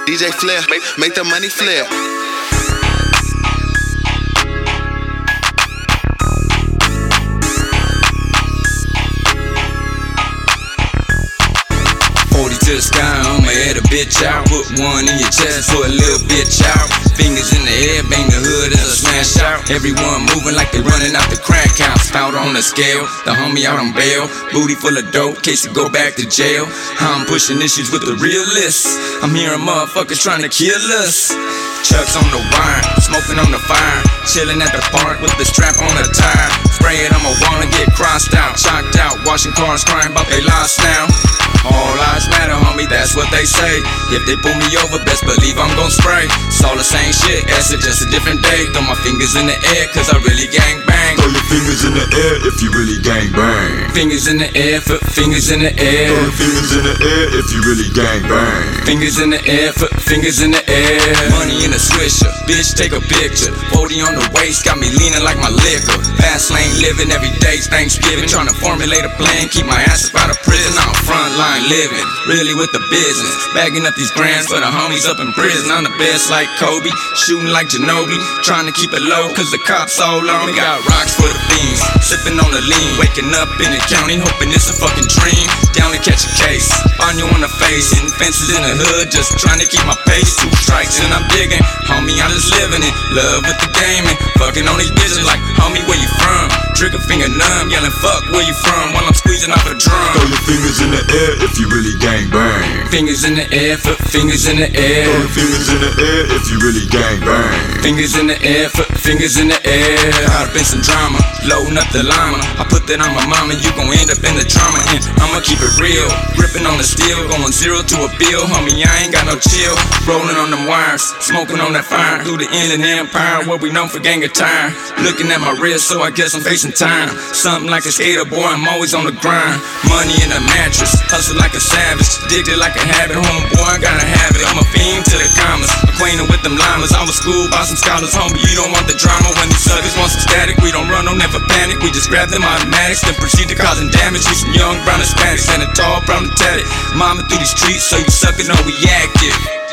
DJ Flair, make the money flip. To the sky, I'ma head a bitch out. Put one in your chest, put a little bitch out. Fingers in the air, bang the hood as I smash out. Everyone moving like they running out the crack house. Out on the scale, the homie out on bail. Booty full of dope, case you go back to jail. I'm pushing issues with the realists. I'm hearing motherfuckers trying to kill us. Chucks on the wire, smoking on the fire. Chilling at the park with the strap on the tire. Spraying on my wall and get crossed out. Shocked out, washing cars, crying about they lost now. All lives matter, homie, that's what they say. If they pull me over, best believe I'm gon' spray. It's all the same shit, acid, just a different day. Throw my fingers in the air, cause I really gang bang. Throw your fingers in the air if you really gang bang. Fingers in the air, foot fingers in the air. Throw your fingers in the air if you really gang bang. Fingers in the air, foot fingers in the air. Money in a swisher, bitch take a picture. 40 on the waist, got me leaning like my liquor. Fast lane living, every day's Thanksgiving. Trying to formulate a plan, keep my ass up out of prison. I'm front line living, really with the business. Bagging up these grands for the homies up in prison. I'm the best like Kobe, shooting like Ginobili. Trying to keep it low, cause the cops all on me. Got rocks for the fiends, sipping on the lean. Waking up in the county, hoping it's a fucking dream. Down to catch a case, find you on the face. Hitting fences in the hood, just trying to keep my pace. 2 strikes and I'm digging, homie, I'm just living it. Love with the gaming, fucking on these bitches like, homie, where you from? Trigger finger numb, yelling fuck where you from while I'm squeezing off a drum. Throw your fingers in the air if you really gang bang. Fingers in the air, foot fingers in the air. Throw your fingers in the air if you really gang bang. Fingers in the air, foot fingers in the air. Caught up in some drama, loading up the llama. I put that on my mama, you gon' end up in the trauma. And I'ma keep it real, gripping on the steel. Going 0 to a bill, homie, I ain't got no chill. Rolling on them wires, smoking on that fire. Through the inland empire, what we known for gang attire. Looking at my wrist, so I guess I'm facing time. Something like a skater boy, I'm always on the grind. Money in a mattress, hustle like a savage. Addicted like a habit, homeboy, I gotta have it. I'm a fiend to the commas, acquainted with them llamas. I was schooled by some scholars, homie, you don't want the drama. When these suckers want some static, we don't run, don't never panic. We just grab them automatics, then proceed to causing damage. We some young brown Hispanics and a tall brown and tatted. Mama through these streets, so you suckers know we active.